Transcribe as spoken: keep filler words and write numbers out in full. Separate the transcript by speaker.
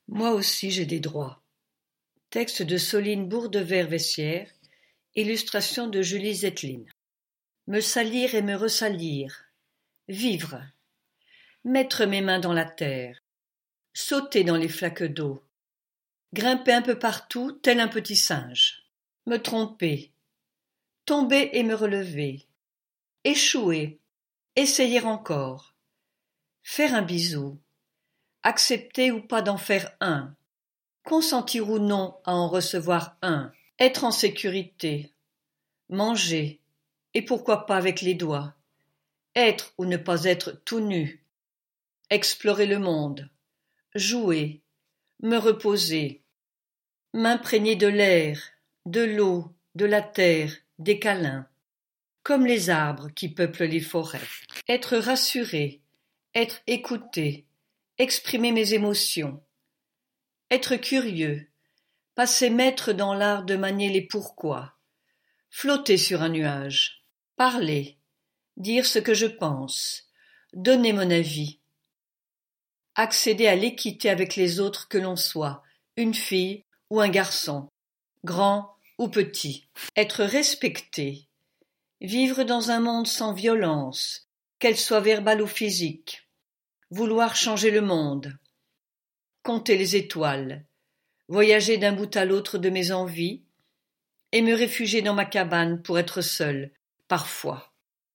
Speaker 1: Moi aussi j'ai des droits. Texte de Soline Bourdevert-Vessière, illustration de Julie Zettlin. Me salir et me ressalir, vivre, mettre mes mains dans la terre, sauter dans les flaques d'eau, grimper un peu partout tel un petit singe, me tromper, tomber et me relever, échouer, essayer encore, faire un bisou, accepter ou pas d'en faire un, consentir ou non à en recevoir un, être en sécurité, manger, et pourquoi pas avec les doigts, être ou ne pas être tout nu, explorer le monde, jouer, me reposer, m'imprégner de l'air, de l'eau, de la terre, des câlins, comme les arbres qui peuplent les forêts, être rassuré, être écouté, exprimer mes émotions, être curieux, passer maître dans l'art de manier les pourquoi, flotter sur un nuage, parler, dire ce que je pense, donner mon avis, accéder à l'équité avec les autres que l'on soit, une fille ou un garçon, grand ou petit, être respecté, vivre dans un monde sans violence, qu'elle soit verbale ou physique, vouloir changer le monde, compter les étoiles, voyager d'un bout à l'autre de mes envies, et me réfugier dans ma cabane pour être seule, parfois.